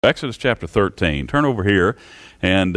Exodus chapter 13. Turn over here, and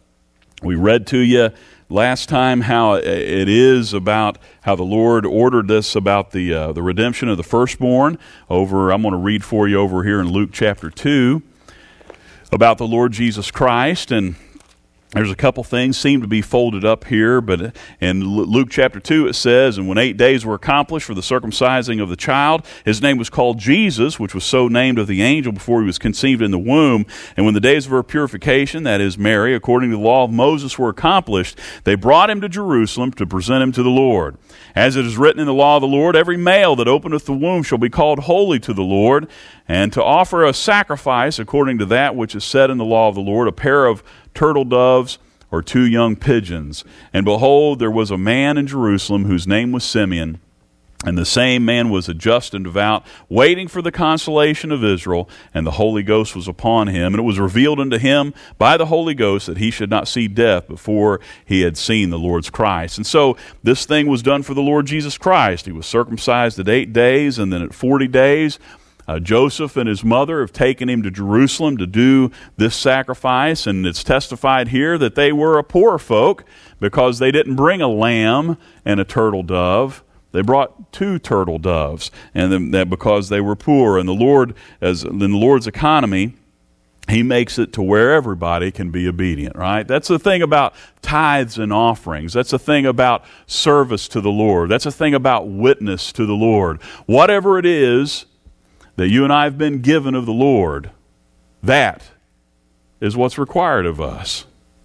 we read to you last time how it is about how the Lord ordered this about the redemption of the firstborn. I'm going to read for you over here in Luke chapter 2 about the Lord Jesus Christ, and there's a couple things seem to be folded up here, but in Luke chapter 2 it says, "And when 8 days were accomplished for the circumcising of the child, his name was called Jesus, which was so named of the angel before he was conceived in the womb. And when the days of her purification, that is Mary, according to the law of Moses, were accomplished, they brought him to Jerusalem to present him to the Lord. As it is written in the law of the Lord, every male that openeth the womb shall be called holy to the Lord, and to offer a sacrifice according to that which is said in the law of the Lord, a pair of turtle doves or 2 young pigeons. And behold, there was a man in Jerusalem whose name was Simeon, and the same man was a just and devout, waiting for the consolation of Israel, and the Holy Ghost was upon him. And it was revealed unto him by the Holy Ghost that he should not see death before he had seen the Lord's Christ." And so this thing was done for the Lord Jesus Christ. He was circumcised at 8 days, and then at 40 days, Joseph and his mother have taken him to Jerusalem to do this sacrifice, and it's testified here that they were a poor folk because they didn't bring a lamb and a turtle dove. They brought 2 turtle doves, and that because they were poor. And the Lord, as in the Lord's economy, He makes it to where everybody can be obedient, right? That's the thing about tithes and offerings. That's the thing about service to the Lord. That's the thing about witness to the Lord. Whatever it is that you and I have been given of the Lord, that is what's required of us.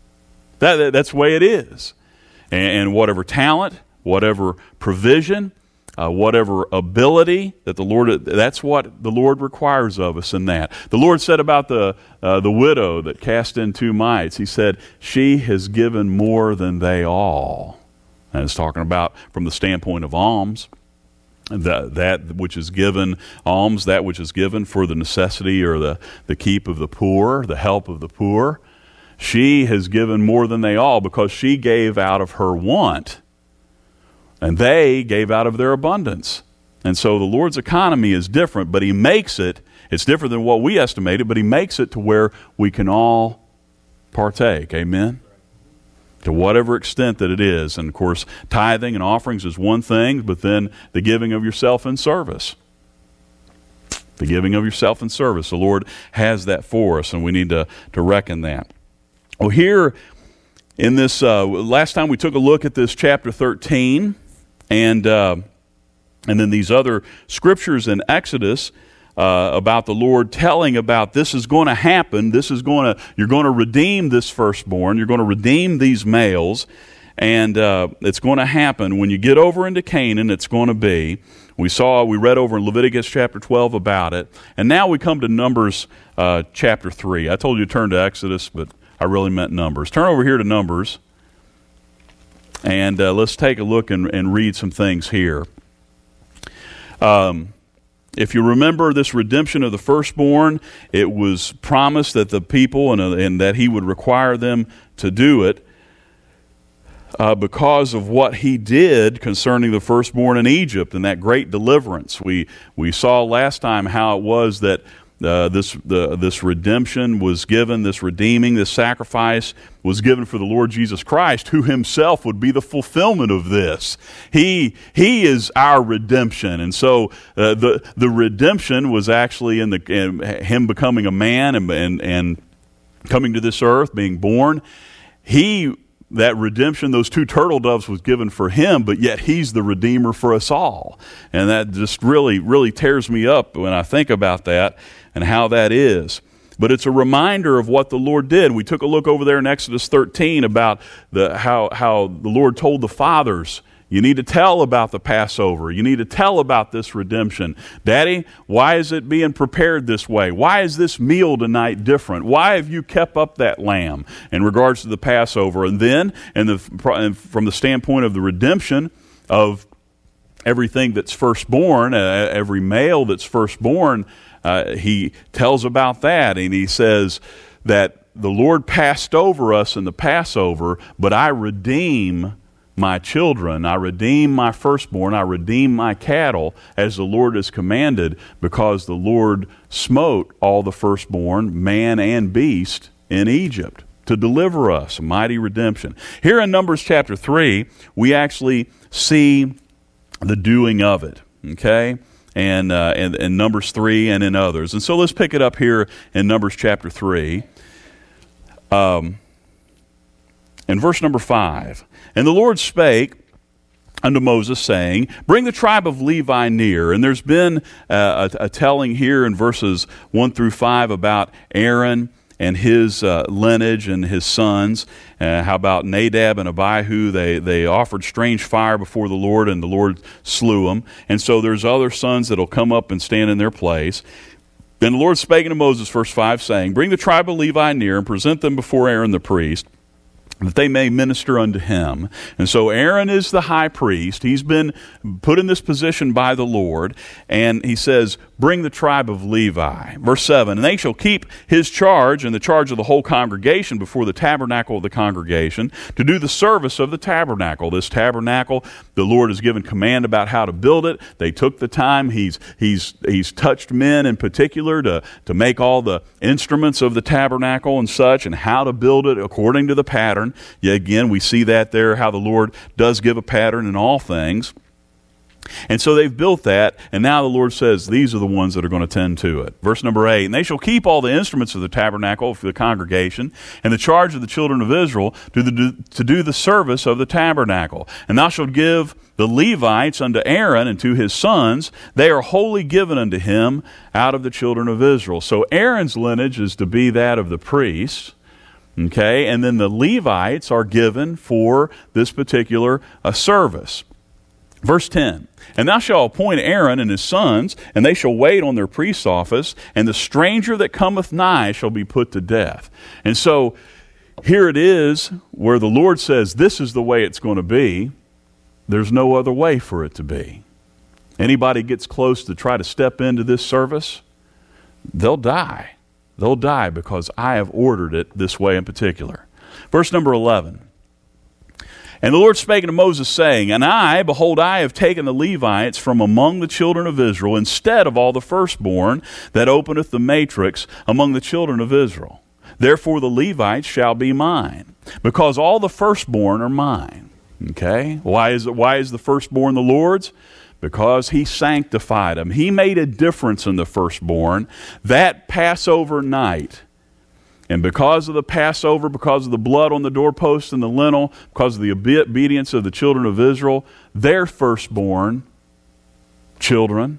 That's the way it is. And whatever talent, whatever provision, whatever ability that the Lord, that's what the Lord requires of us in that. The Lord said about the widow that cast in 2 mites, He said, "She has given more than they all." And it's talking about from the standpoint of alms. That which is given, alms, that which is given for the necessity or the keep of the poor, the help of the poor. She has given more than they all because she gave out of her want, and they gave out of their abundance. And so the Lord's economy is different, but He makes it's different than what we estimated, but He makes it to where we can all partake. Amen? To whatever extent that it is. And of course, tithing and offerings is one thing, but then the giving of yourself in service. The giving of yourself in service. The Lord has that for us, and we need to reckon that. Well, here in this, last time we took a look at this chapter 13, and then these other scriptures in Exodus, about the Lord telling about this is going to happen, you're going to redeem this firstborn, you're going to redeem these males, and it's going to happen. When you get over into Canaan, it's going to be. We read over in Leviticus chapter 12 about it, and now we come to Numbers chapter 3. I told you to turn to Exodus, but I really meant Numbers. Turn over here to Numbers, and let's take a look and read some things here. If you remember this redemption of the firstborn, it was promised that the people and that He would require them to do it because of what He did concerning the firstborn in Egypt and that great deliverance. We saw last time how it was that this redemption was given, this redeeming, this sacrifice was given for the Lord Jesus Christ, who Himself would be the fulfillment of this. He is our redemption, and so the redemption was actually in Him becoming a man and coming to this earth, being born. That redemption, those 2 turtle doves was given for Him, but yet He's the Redeemer for us all. And that just really, really tears me up when I think about that and how that is. But it's a reminder of what the Lord did. We took a look over there in Exodus 13 about how the Lord told the fathers, you need to tell about the Passover. You need to tell about this redemption. Daddy, why is it being prepared this way? Why is this meal tonight different? Why have you kept up that lamb in regards to the Passover? And then, from the standpoint of the redemption of everything that's firstborn, every male that's firstborn, He tells about that, and He says that the Lord passed over us in the Passover, but I redeem my children, I redeem my firstborn, I redeem my cattle, as the Lord has commanded, because the Lord smote all the firstborn, man and beast, in Egypt, to deliver us, a mighty redemption. Here in Numbers chapter 3, we actually see the doing of it, okay? And in Numbers 3 and in others. And so let's pick it up here in Numbers chapter 3. In verse number 5, and the Lord spake unto Moses, saying, bring the tribe of Levi near. And there's been a telling here in verses 1 through 5 about Aaron and his lineage and his sons. How about Nadab and Abihu? They offered strange fire before the Lord, and the Lord slew them. And so there's other sons that will come up and stand in their place. Then the Lord spake unto Moses, verse 5, saying, bring the tribe of Levi near, and present them before Aaron the priest, that they may minister unto him. And so Aaron is the high priest. He's been put in this position by the Lord. And he says, bring the tribe of Levi. Verse 7, and they shall keep his charge and the charge of the whole congregation before the tabernacle of the congregation, to do the service of the tabernacle. This tabernacle, the Lord has given command about how to build it. They took the time. He's touched men in particular to make all the instruments of the tabernacle and such, and how to build it according to the pattern. Yeah, again, we see that there, how the Lord does give a pattern in all things. And so they've built that, and now the Lord says, these are the ones that are going to tend to it. Verse number 8, and they shall keep all the instruments of the tabernacle for the congregation, and the charge of the children of Israel to do the service of the tabernacle. And thou shalt give the Levites unto Aaron and to his sons. They are wholly given unto him out of the children of Israel. So Aaron's lineage is to be that of the priests. Okay, and then the Levites are given for this particular service. Verse 10, and thou shalt appoint Aaron and his sons, and they shall wait on their priest's office, and the stranger that cometh nigh shall be put to death. And so here it is where the Lord says, this is the way it's going to be. There's no other way for it to be. Anybody gets close to try to step into this service, they'll die. They'll die because I have ordered it this way in particular. Verse number 11. And the Lord spake unto Moses, saying, and I, behold, I have taken the Levites from among the children of Israel, instead of all the firstborn that openeth the matrix among the children of Israel. Therefore the Levites shall be mine, because all the firstborn are mine. Okay? Why is the firstborn the Lord's? Because he sanctified them. He made a difference in the firstborn. That Passover night, and because of the Passover, because of the blood on the doorpost and the lintel, because of the obedience of the children of Israel, their firstborn, children,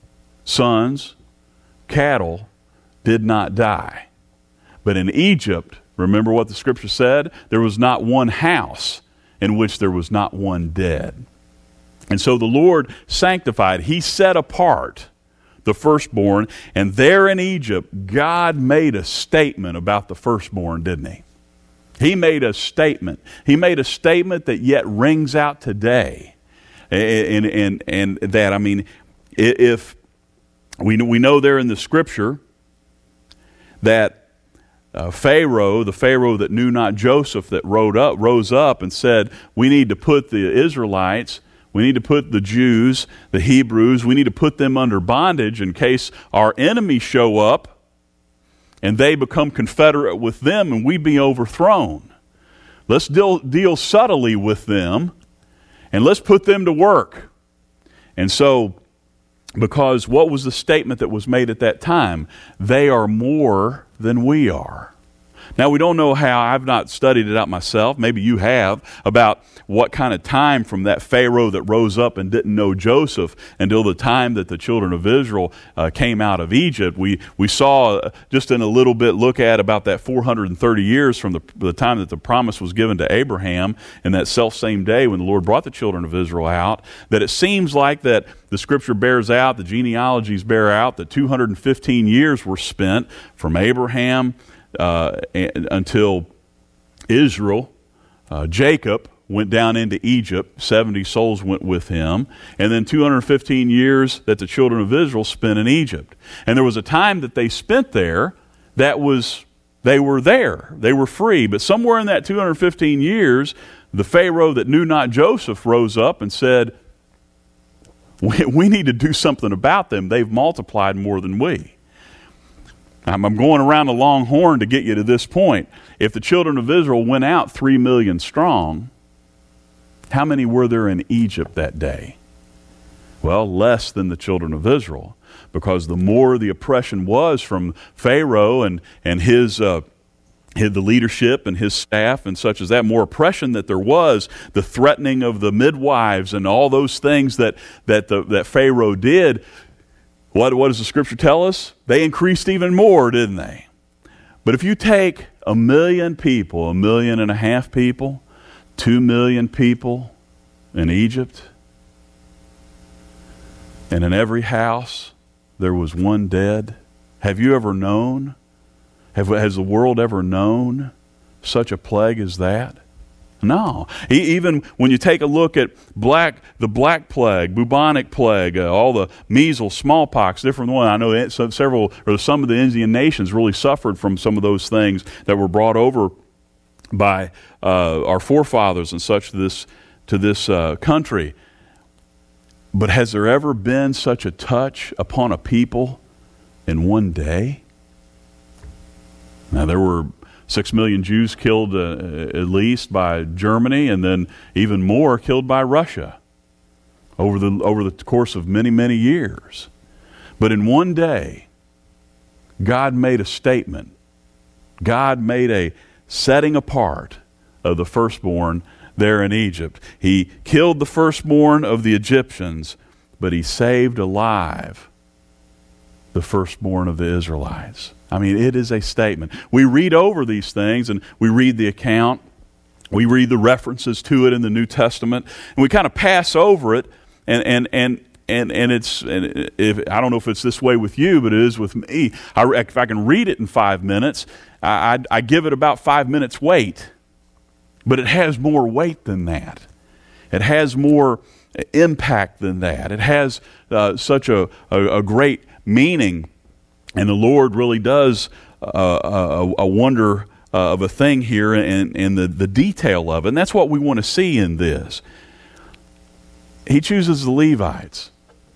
sons, cattle, did not die. But in Egypt, remember what the scripture said? There was not one house in which there was not one dead. And so the Lord sanctified, he set apart the firstborn, and there in Egypt, God made a statement about the firstborn, didn't he? He made a statement. He made a statement that yet rings out today. And that, I mean, if we know there in the scripture that Pharaoh, the Pharaoh that knew not Joseph, that rose up and said, we need to put the Israelites, we need to put the Jews, the Hebrews, we need to put them under bondage in case our enemies show up and they become confederate with them and we be overthrown. Let's deal subtly with them and let's put them to work. And so, because what was the statement that was made at that time? They are more than we are. Now, we don't know how, I've not studied it out myself, maybe you have, about what kind of time from that Pharaoh that rose up and didn't know Joseph until the time that the children of Israel came out of Egypt. We saw just in a little bit look at about that 430 years from the time that the promise was given to Abraham, and that self-same day when the Lord brought the children of Israel out, that it seems like that the scripture bears out, the genealogies bear out, that 215 years were spent from Abraham until Israel, Jacob went down into Egypt. 70 souls went with him. And then 215 years that the children of Israel spent in Egypt. And there was a time that they spent there they were there. They were free. But somewhere in that 215 years, the Pharaoh that knew not Joseph rose up and said, we need to do something about them. They've multiplied more than we. I'm going around a long horn to get you to this point. If the children of Israel went out 3 million strong, how many were there in Egypt that day? Well, less than the children of Israel, because the more the oppression was from Pharaoh and his the leadership and his staff and such as that, more oppression that there was, the threatening of the midwives and all those things that Pharaoh did. What does the Scripture tell us? They increased even more, didn't they? But if you take 1 million people, 1.5 million people, 2 million people in Egypt, and in every house there was one dead, have you ever known? Has the world ever known such a plague as that? No. Even when you take a look at the Black Plague, bubonic plague, all the measles, smallpox, different one. I know some of the Indian nations really suffered from some of those things that were brought over by our forefathers and such to this country. But has there ever been such a touch upon a people in one day? Now, there were 6 million Jews killed at least by Germany, and then even more killed by Russia over the course of many, many years. But in one day, God made a statement. God made a setting apart of the firstborn there in Egypt. He killed the firstborn of the Egyptians, but he saved alive the firstborn of the Israelites. I mean, it is a statement. We read over these things and we read the account. We read the references to it in the New Testament, and we kind of pass over it. And if I don't know if it's this way with you, but it is with me. If I can read it in 5 minutes, I give it about 5 minutes weight. But it has more weight than that. It has more impact than that. It has such a great meaning. And the Lord really does a wonder of a thing here in the detail of it. And that's what we want to see in this. He chooses the Levites.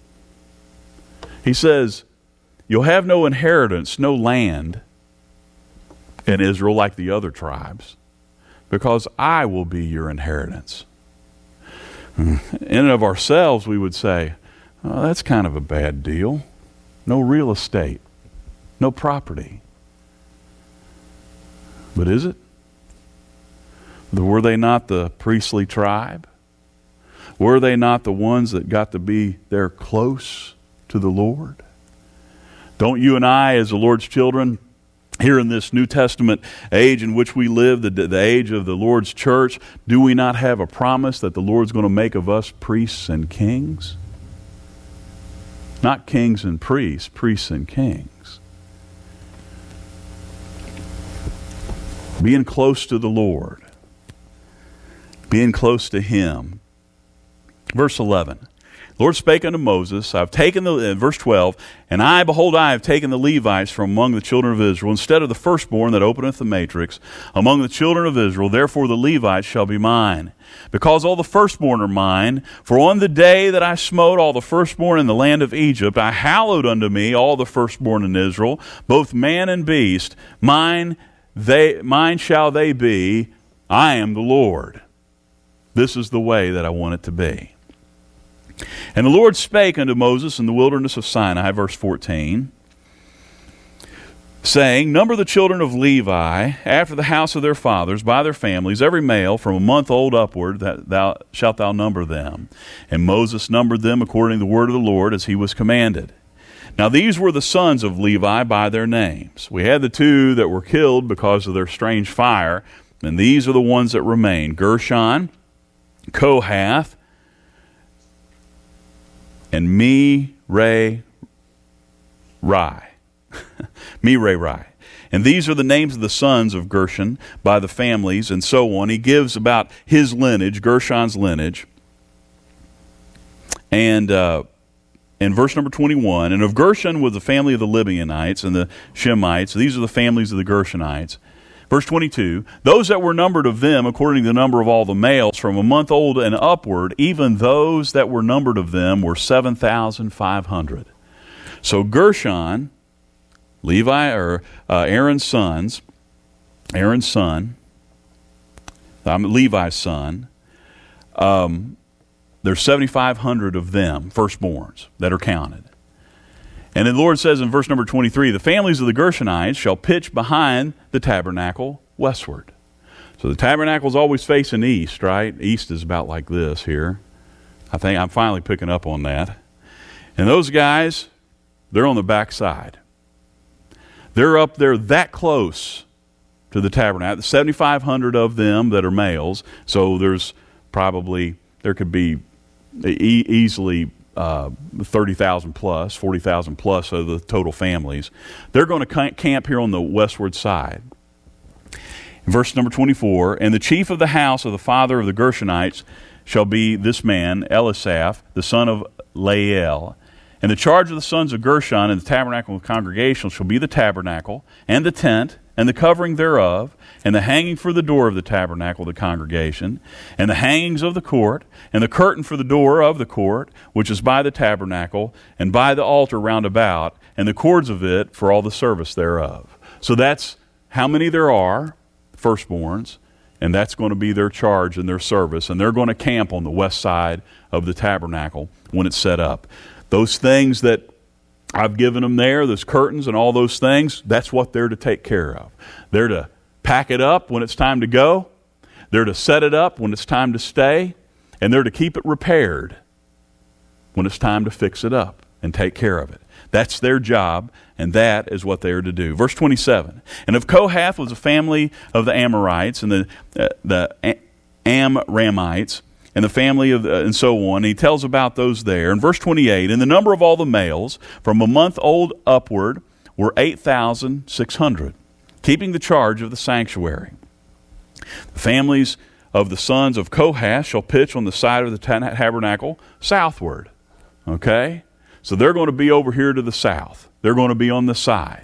He says, you'll have no inheritance, no land in Israel like the other tribes, because I will be your inheritance. In and of ourselves, we would say, oh, that's kind of a bad deal. No real estate. No property. But is it? Were they not the priestly tribe? Were they not the ones that got to be there close to the Lord? Don't you and I, as the Lord's children, here in this New Testament age in which we live, the age of the Lord's church, do we not have a promise that the Lord's going to make of us priests and kings? Not kings and priests, priests and kings. Being close to the Lord. Being close to Him. Verse 11. The Lord spake unto Moses, verse 12, and I, behold, I have taken the Levites from among the children of Israel, instead of the firstborn that openeth the matrix, among the children of Israel, therefore the Levites shall be mine. Because all the firstborn are mine, for on the day that I smote all the firstborn in the land of Egypt, I hallowed unto me all the firstborn in Israel, both man and beast, mine shall they be, I am the Lord. This is the way that I want it to be. And the Lord spake unto Moses in the wilderness of Sinai, verse 14, saying, number the children of Levi after the house of their fathers by their families, every male from a month old upward, that shalt thou number them. And Moses numbered them according to the word of the Lord, as he was commanded. Now these were the sons of Levi by their names. We had the two that were killed because of their strange fire, and these are the ones that remain: Gershon, Kohath, and Merari. Merari. And these are the names of the sons of Gershon by the families, and so on. He gives about his lineage, Gershon's lineage. And in verse number 21, and of Gershon was the family of the Libyanites and the Shemites. These are the families of the Gershonites. Verse 22, those that were numbered of them, according to the number of all the males, from a month old and upward, even those that were numbered of them were 7,500. So Gershon, Levi, or Aaron's son, Levi's son, there's 7,500 of them, firstborns, that are counted. And the Lord says in verse number 23, the families of the Gershonites shall pitch behind the tabernacle westward. So the tabernacle is always facing east, right? East is about like this here. I think I'm finally picking up on that. And those guys, they're on the back side. They're up there that close to the tabernacle. 7,500 of them that are males. So there could be easily 30,000 plus, 40,000 plus of the total families. They're going to camp here on the westward side. In verse number 24, and the chief of the house of the father of the Gershonites shall be this man, Elisaph, the son of Lael. And the charge of the sons of Gershon in the tabernacle of the congregation shall be the tabernacle, and the tent, and the covering thereof, and the hanging for the door of the tabernacle of the congregation, and the hangings of the court, and the curtain for the door of the court, which is by the tabernacle, and by the altar round about, and the cords of it for all the service thereof. So that's how many there are, firstborns, and that's going to be their charge and their service, and they're going to camp on the west side of the tabernacle when it's set up. Those things that I've given them there, those curtains and all those things, that's what they're to take care of. They're to pack it up when it's time to go. They're to set it up when it's time to stay. And they're to keep it repaired when it's time to fix it up and take care of it. That's their job, and that is what they are to do. Verse 27, and of Kohath was a family of the Amorites and the Amramites, and the family of, and so on. And he tells about those there. In verse 28, and the number of all the males from a month old upward were 8,600, keeping the charge of the sanctuary. The families of the sons of Kohath shall pitch on the side of the tabernacle southward. Okay? So they're going to be over here to the south. They're going to be on the side.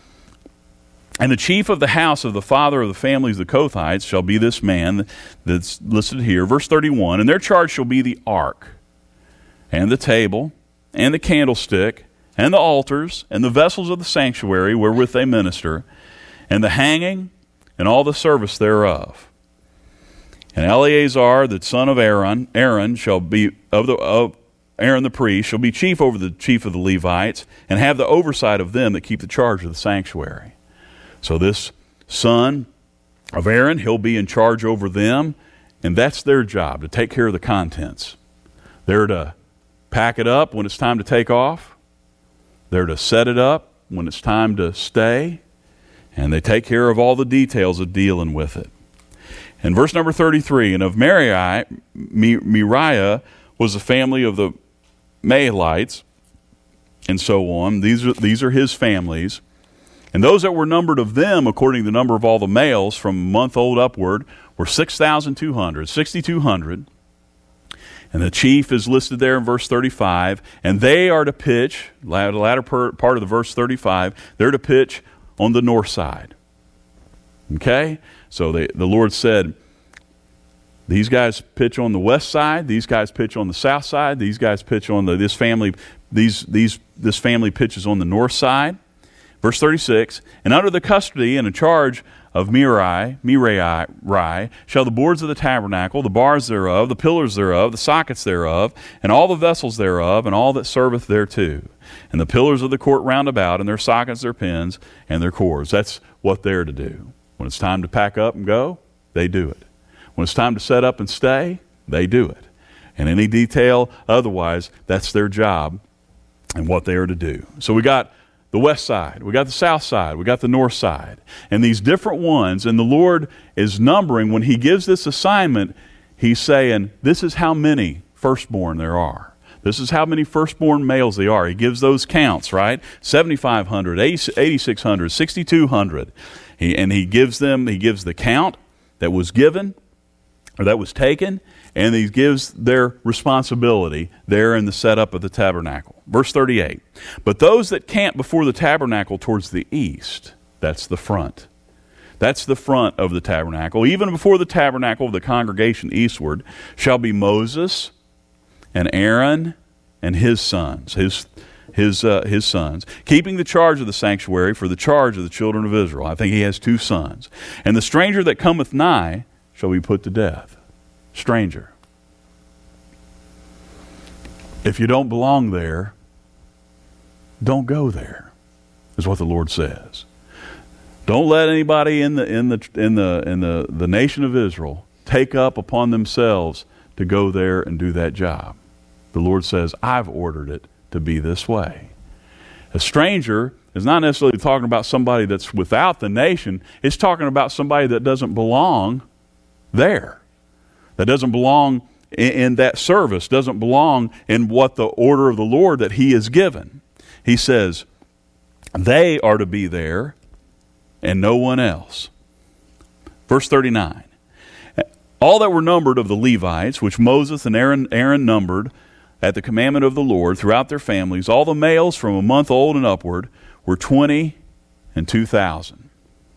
And the chief of the house of the father of the families of the Kohathites shall be this man that's listed here. Verse 31, and their charge shall be the ark, and the table, and the candlestick, and the altars, and the vessels of the sanctuary wherewith they minister, and the hanging, and all the service thereof. And Eleazar, the son of Aaron shall be of Aaron the priest, shall be chief over the chief of the Levites, and have the oversight of them that keep the charge of the sanctuary. So this son of Aaron, he'll be in charge over them, and that's their job, to take care of the contents. They're to pack it up when it's time to take off. They're to set it up when it's time to stay, and they take care of all the details of dealing with it. In verse number 33, and of Meriah was the family of the Mahalites, and so on. These are his families. And those that were numbered of them, according to the number of all the males from a month old upward, were 6,200. And the chief is listed there in verse 35. And they are to pitch, the latter part of the verse 35, they're to pitch on the north side. Okay? So the Lord said, these guys pitch on the west side, these guys pitch on the south side, these guys pitch on this family pitches on the north side. Verse 36, and under the custody and in charge of Mirai, shall the boards of the tabernacle, the bars thereof, the pillars thereof, the sockets thereof, and all the vessels thereof, and all that serveth thereto, and the pillars of the court round about, and their sockets, their pins, and their cords. That's what they're to do. When it's time to pack up and go, they do it. When it's time to set up and stay, they do it. And any detail otherwise, that's their job and what they are to do. So we got the west side, we got the south side, we got the north side, and these different ones, and the Lord is numbering. When he gives this assignment, he's saying, this is how many firstborn there are. This is how many firstborn males they are. He gives those counts, right? 7,500, 8,600, 6,200. He gives the count that was given, or that was taken, and he gives their responsibility there in the setup of the tabernacle. Verse 38, but those that camp before the tabernacle towards the east, that's the front. That's the front of the tabernacle. Even before the tabernacle of the congregation eastward shall be Moses and Aaron and his sons, his sons, keeping the charge of the sanctuary for the charge of the children of Israel. I think he has 2 sons. And the stranger that cometh nigh shall be put to death. Stranger. If you don't belong there, don't go there, is what the Lord says. Don't let anybody in the nation of Israel take up upon themselves to go there and do that job. The Lord says, I've ordered it to be this way. A stranger is not necessarily talking about somebody that's without the nation. It's talking about somebody that doesn't belong there, that doesn't belong in that service, doesn't belong in what the order of the Lord that he has given. He says, they are to be there and no one else. Verse 39. All that were numbered of the Levites, which Moses and Aaron numbered at the commandment of the Lord throughout their families, all the males from a month old and upward were 22,000.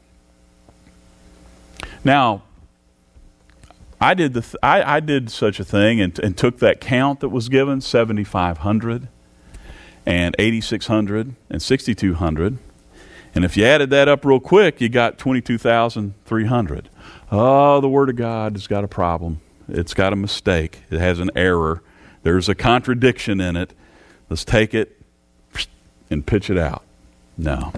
Now, I did such a thing and took that count that was given, 7,500 and 8,600 and 6,200. And if you added that up real quick, you got 22,300. Oh, the Word of God has got a problem. It's got a mistake. It has an error. There's a contradiction in it. Let's take it and pitch it out. No.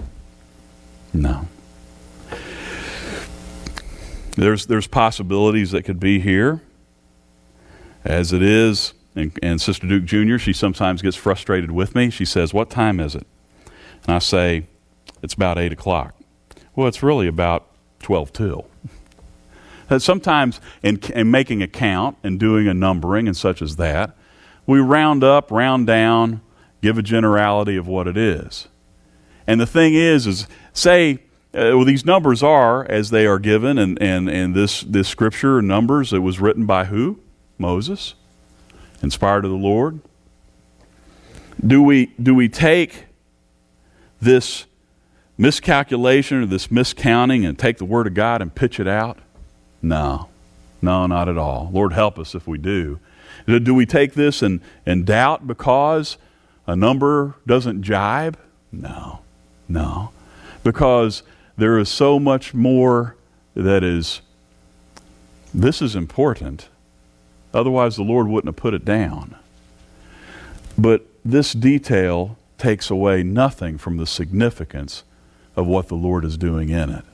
There's possibilities that could be here. As it is, and Sister Duke Jr., she sometimes gets frustrated with me. She says, what time is it? And I say, it's about 8 o'clock. Well, it's really about 12 till. Sometimes in making a count and doing a numbering and such as that, we round up, round down, give a generality of what it is. And the thing is say, these numbers are as they are given, and this scripture, Numbers, it was written by who? Moses, inspired of the Lord. Do we take this miscalculation or this miscounting and take the Word of God and pitch it out? No, not at all. Lord, help us if we do. Do we take this and doubt because a number doesn't jibe? No. Because there is so much more that is, this is important. Otherwise, the Lord wouldn't have put it down. But this detail takes away nothing from the significance of what the Lord is doing in it.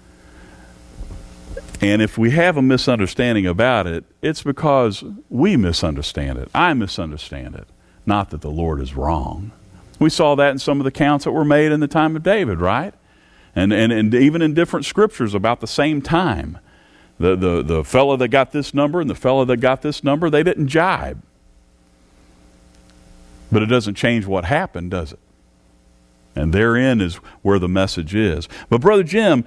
And if we have a misunderstanding about it, it's because we misunderstand it. I misunderstand it. Not that the Lord is wrong. We saw that in some of the counts that were made in the time of David, right? And even in different scriptures about the same time. The fellow that got this number and the fellow that got this number, they didn't jibe. But it doesn't change what happened, does it? And therein is where the message is. But Brother Jim,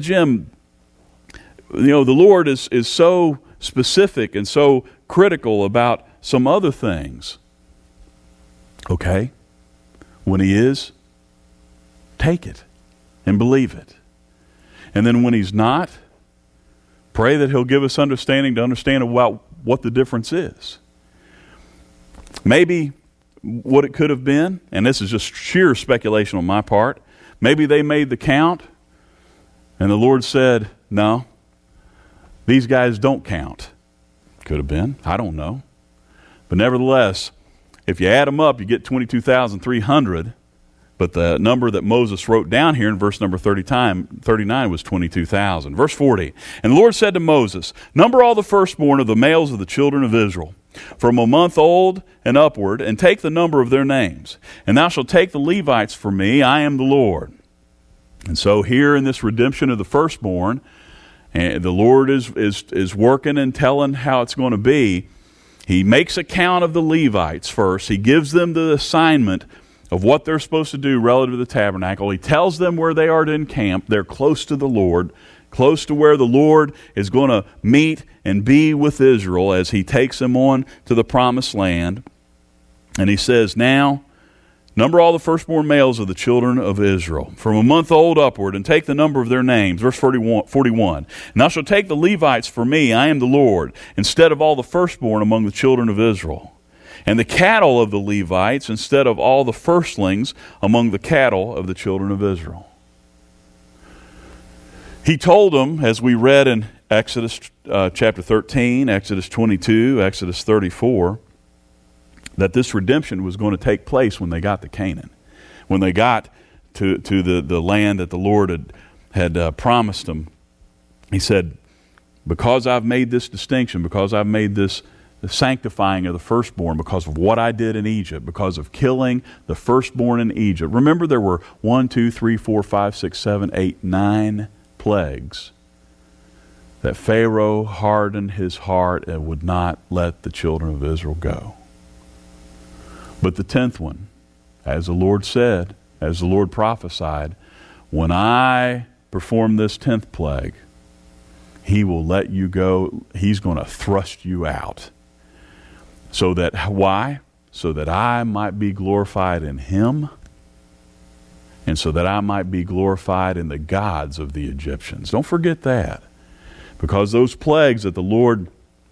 the Lord is so specific and so critical about some other things. Okay, when He is, take it and believe it. And then when He's not, pray that He'll give us understanding to understand about what the difference is. Maybe what it could have been, and this is just sheer speculation on my part, maybe they made the count and the Lord said, no, these guys don't count. Could have been. I don't know. But nevertheless, if you add them up, you get 22,300. But the number that Moses wrote down here in verse number 39 was 22,000. Verse 40, and the Lord said to Moses, number all the firstborn of the males of the children of Israel, from a month old and upward, and take the number of their names. And thou shalt take the Levites for me, I am the Lord. And so here in this redemption of the firstborn, and the Lord is working and telling how it's going to be. He makes account of the Levites first. He gives them the assignment of what they're supposed to do relative to the tabernacle. He tells them where they are to encamp. They're close to the Lord, close to where the Lord is going to meet and be with Israel as He takes them on to the promised land. And He says, now Number all the firstborn males of the children of Israel, from a month old upward, and take the number of their names. Verse 41. And thou shalt take the Levites for me, I am the Lord, instead of all the firstborn among the children of Israel, and the cattle of the Levites instead of all the firstlings among the cattle of the children of Israel. He told them, as we read in Exodus chapter 13, Exodus 22, Exodus 34, that this redemption was going to take place when they got to Canaan, when they got to the land that the Lord had promised them. He said, because I've made this distinction, because I've made this sanctifying of the firstborn, because of what I did in Egypt, because of killing the firstborn in Egypt. Remember, there were 9 plagues that Pharaoh hardened his heart and would not let the children of Israel go. But the 10th one, as the Lord said, as the Lord prophesied, when I perform this 10th plague, He will let you go. He's going to thrust you out. So that, why? So that I might be glorified in Him, and so that I might be glorified in the gods of the Egyptians. Don't forget that. Because those plagues that the Lord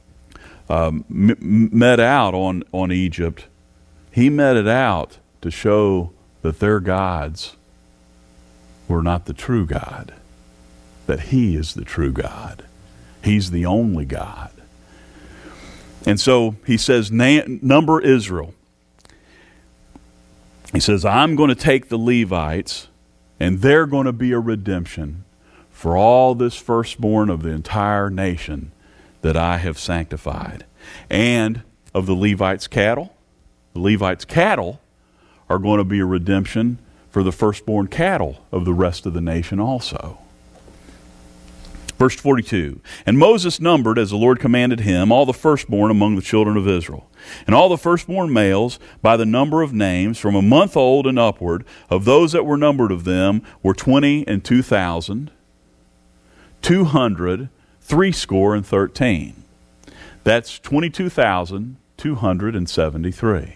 met out on Egypt, He met it out to show that their gods were not the true God, that He is the true God. He's the only God. And so He says, number Israel. He says, I'm going to take the Levites, and they're going to be a redemption for all this firstborn of the entire nation that I have sanctified. And of the Levites' cattle. The Levites' cattle are going to be a redemption for the firstborn cattle of the rest of the nation also. Verse 42, and Moses numbered, as the Lord commanded him, all the firstborn among the children of Israel. And all the firstborn males, by the number of names, from a month old and upward, of those that were numbered of them, were 22,213. That's 22,273.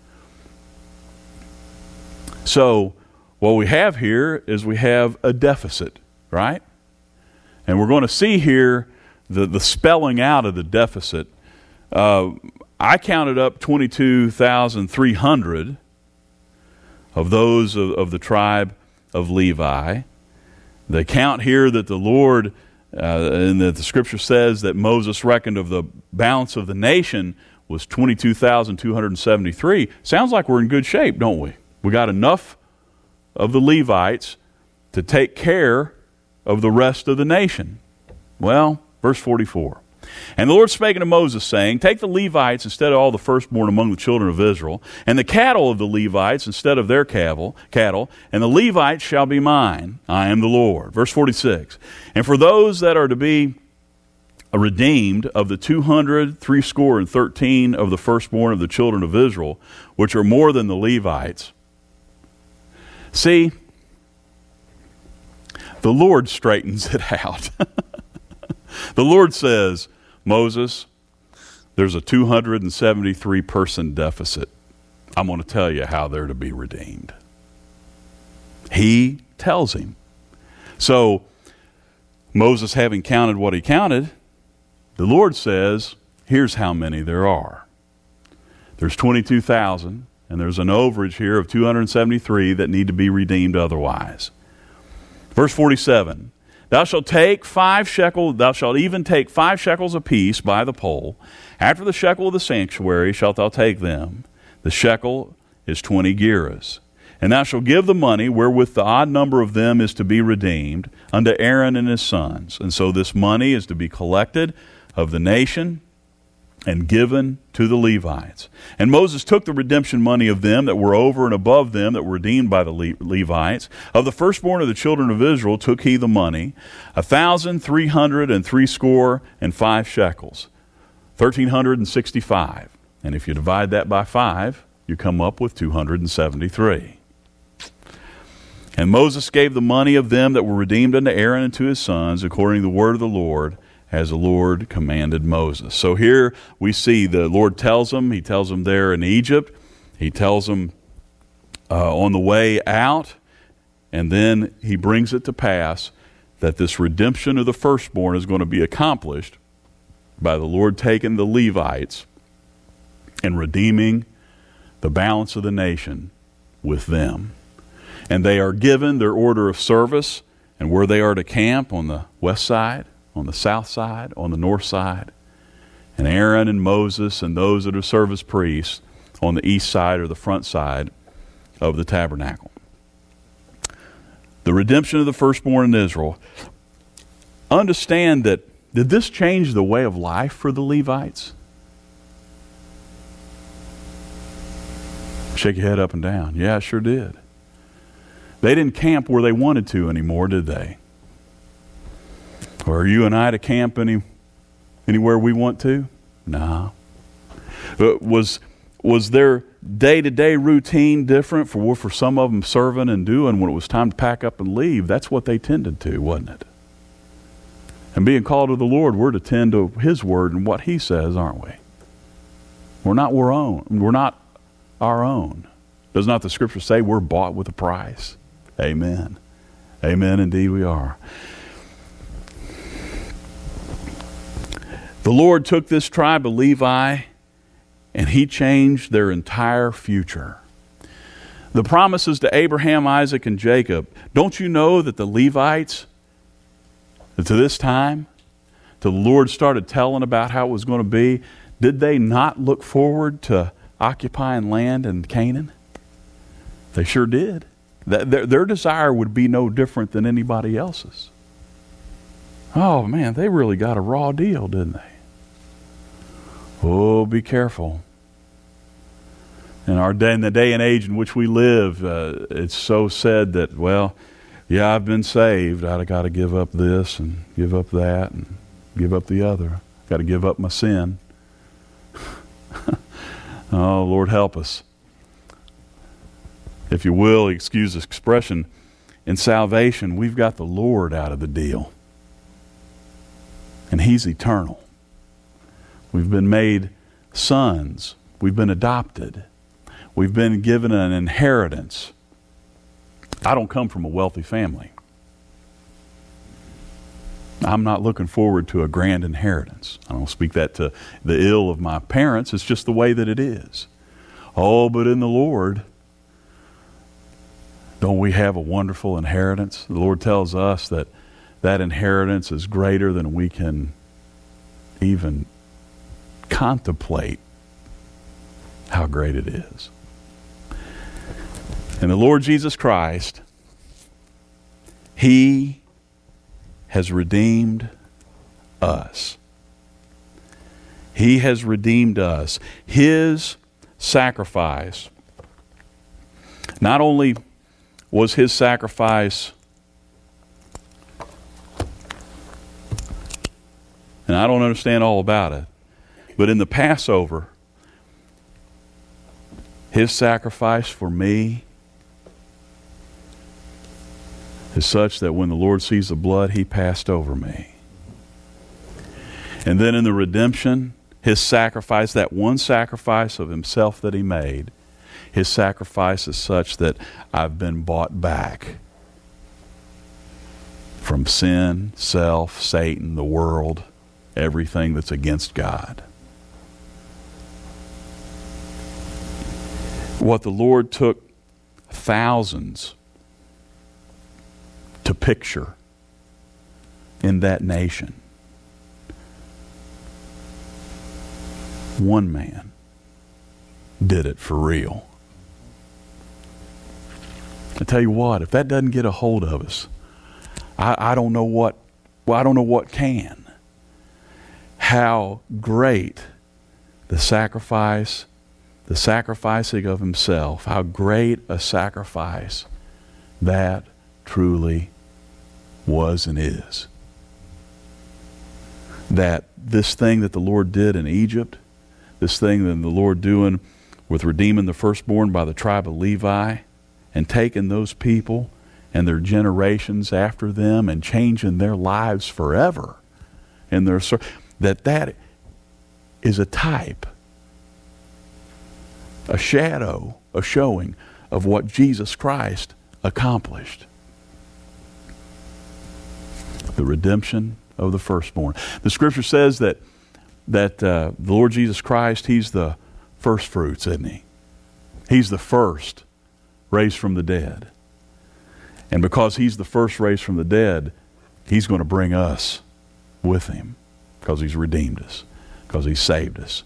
So, what we have here is we have a deficit, right? And we're going to see here the spelling out of the deficit. I counted up 22,300 of those of the tribe of Levi. The count here that the Lord, and that the Scripture says that Moses reckoned of the balance of the nation was 22,273. Sounds like we're in good shape, don't we? We got enough of the Levites to take care of the rest of the nation. Well, verse 44. And the Lord spake unto Moses, saying, take the Levites instead of all the firstborn among the children of Israel, and the cattle of the Levites instead of their cattle, and the Levites shall be mine. I am the Lord. Verse 46. And for those that are to be redeemed of the 213 of the firstborn of the children of Israel, which are more than the Levites. See, the Lord straightens it out. The Lord says, Moses, there's a 273 person deficit. I'm going to tell you how they're to be redeemed. He tells him. So, Moses having counted what he counted, the Lord says, here's how many there are. There's 22,000, and there's an overage here of 273 that need to be redeemed otherwise. Verse 47, thou shalt even take 5 shekels apiece by the pole. After the shekel of the sanctuary shalt thou take them. The shekel is 20 gerahs. And thou shalt give the money wherewith the odd number of them is to be redeemed unto Aaron and his sons. And so this money is to be collected of the nation and given to the Levites. And Moses took the redemption money of them that were over and above them that were redeemed by the Levites. Of the firstborn of the children of Israel took he the money, 1,365 shekels, 1,365. And if you divide that by 5, you come up with 273. And Moses gave the money of them that were redeemed unto Aaron and to his sons, according to the word of the Lord, as the Lord commanded Moses. So here we see the Lord tells them, He tells them there in Egypt, He tells them on the way out, and then he brings it to pass that this redemption of the firstborn is going to be accomplished by the Lord taking the Levites and redeeming the balance of the nation with them. And they are given their order of service and where they are to camp on the west side, on the south side, on the north side. And Aaron and Moses and those that are service priests on the east side or the front side of the tabernacle. The redemption of the firstborn in Israel. Understand that, did this change the way of life for the Levites? Shake your head up and down. Yeah, it sure did. They didn't camp where they wanted to anymore, did they? Or are you and I to camp anywhere we want to? No. Was their day-to-day routine different for some of them serving and doing when it was time to pack up and leave? That's what they tended to, wasn't it? And being called to the Lord, we're to tend to His Word and what He says, aren't we? We're not our own. Does not the Scripture say we're bought with a price? Amen. Amen, indeed we are. The Lord took this tribe of Levi and He changed their entire future. The promises to Abraham, Isaac, and Jacob. Don't you know that the Levites, to this time, till the Lord started telling about how it was going to be, did they not look forward to occupying land in Canaan? They sure did. Their desire would be no different than anybody else's. Oh man, they really got a raw deal, didn't they? Oh, be careful. In the day and age in which we live, it's so said that, well, yeah, I've been saved. I got to give up this and give up that and give up the other. Got to give up my sin. Oh, Lord, help us. If you will, excuse the expression, in salvation, we've got the Lord out of the deal. And He's eternal. We've been made sons. We've been adopted. We've been given an inheritance. I don't come from a wealthy family. I'm not looking forward to a grand inheritance. I don't speak that to the ill of my parents. It's just the way that it is. Oh, but in the Lord, don't we have a wonderful inheritance? The Lord tells us that that inheritance is greater than we can even contemplate how great it is. And the Lord Jesus Christ, He has redeemed us. He has redeemed us. His sacrifice, not only was His sacrifice, and I don't understand all about it, but in the Passover, His sacrifice for me is such that when the Lord sees the blood, He passed over me. And then in the redemption, His sacrifice, that one sacrifice of Himself that He made, His sacrifice is such that I've been bought back from sin, self, Satan, the world, everything that's against God. What the Lord took thousands to picture in that nation, one man did it for real. I tell you what, if that doesn't get a hold of us, I don't know what can. How great the sacrificing of Himself, how great a sacrifice that truly was and is. That this thing that the Lord did in Egypt, this thing that the Lord doing with redeeming the firstborn by the tribe of Levi and taking those people and their generations after them and changing their lives forever in their that is a type, a shadow, a showing of what Jesus Christ accomplished. The redemption of the firstborn. The Scripture says that the Lord Jesus Christ, He's the first fruits, isn't He? He's the first raised from the dead. And because He's the first raised from the dead, He's going to bring us with Him because He's redeemed us, because He saved us.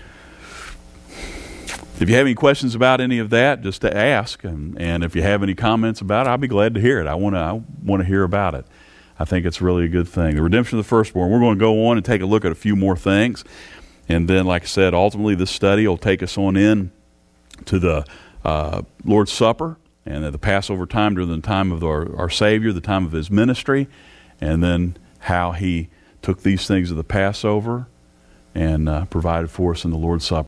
If you have any questions about any of that, just to ask. And if you have any comments about it, I'll be glad to hear it. I want to hear about it. I think it's really a good thing. The redemption of the firstborn. We're going to go on and take a look at a few more things. And then, like I said, ultimately this study will take us on in to the Lord's Supper and at the Passover time during the time of our Savior, the time of His ministry, and then how He took these things of the Passover and provided for us in the Lord's Supper.